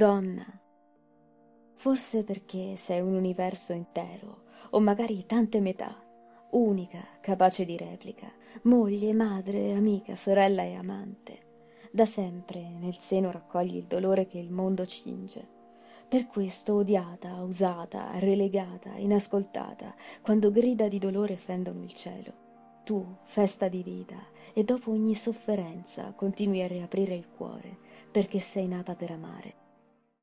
Donna, forse perché sei un universo intero, o magari tante metà, unica, capace di replica, moglie, madre, amica, sorella e amante. Da sempre nel seno raccogli il dolore che il mondo cinge. Per questo odiata, usata, relegata, inascoltata, quando grida di dolore fendono il cielo. Tu, festa di vita, e dopo ogni sofferenza continui a riaprire il cuore, perché sei nata per amare.